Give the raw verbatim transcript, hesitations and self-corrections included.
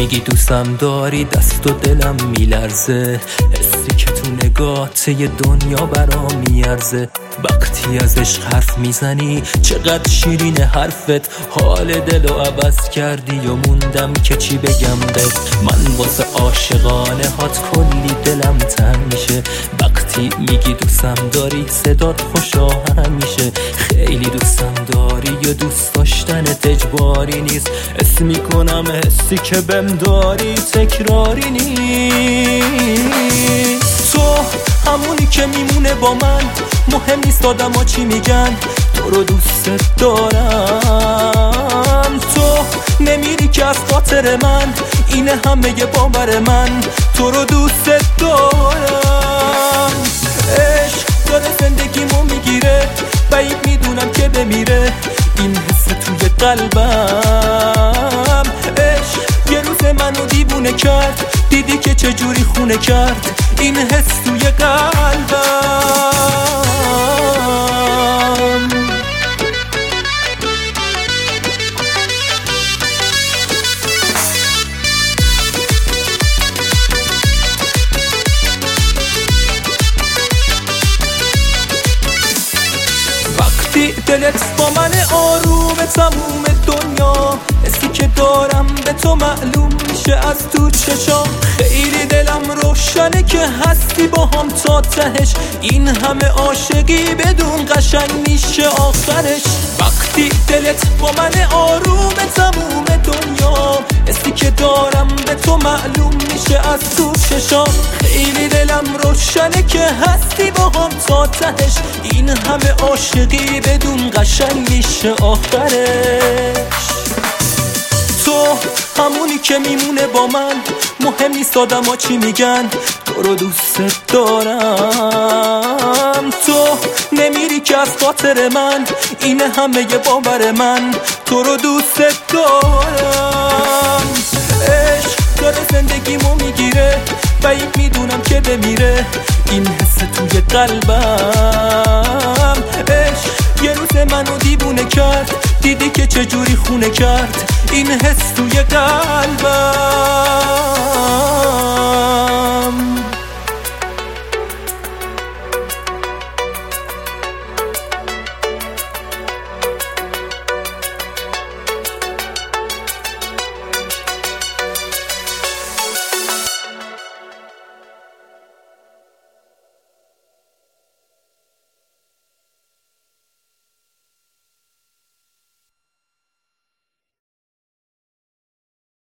میگی دوستم داری، دست و دلم میلرزه، حسی که تو نگات یه دنیا برام میارزه. وقتی از عشق حرف میزنی چقدر شیرین حرفت، حال دلو عوض کردی و موندم که چی بگم بهت. من واسه عاشقانه هات کلی دلم تنگ میشه، وقتی میگی دوستم داری صدات خوش آهنگ میشه. خیلی دوستم داری یا دوست داشتنت اجباری نیست، حس میکنم حسی که بهم داری تکراری نیست. تو همونی که میمونه با من، مهم نیست آدما چی میگن، تو رو دوست دارم. تو نمیری که از خاطر من، اینه همه یه باور من، تو رو دوست دارم. عشق داره زندگیمو میگیره، بعید میدونم که بمیره این حس توی قلبم. عشق یه روز منو دیوونه کرد، دیدی که چجوری خونه کرد این حس توی قلبم. وقتی دلت با من آروم تموم دنیا، حسی که دارم به تو معلوم میشه از تو چشام. خیلی دلم روشنه که هستی با هم تا تهش، این همه عاشقی بدون قشنگ میشه آخرش. وقتی دلت با من آروم تموم دنیا، حسی که دارم به تو معلوم میشه از تو چشام. خیلی دلم روشنه که هستی با هم تا تهش، این همه عاشقی بدون قشنگ میشه آخرش. تو همونی که میمونه با من، مهم نیست آدما چی میگن، تو رو دوست دارم. تو نمیری که از خاطر من، اینه همه یه باور من، تو رو دوست دارم. عشق داره زندگیمو میگیره، بعید میدونم که بمیره این حس توی قلبم. عشق یه روز منو دیوونه کرد، دیدی که چجوری خونه کرد این حس توی قلبم.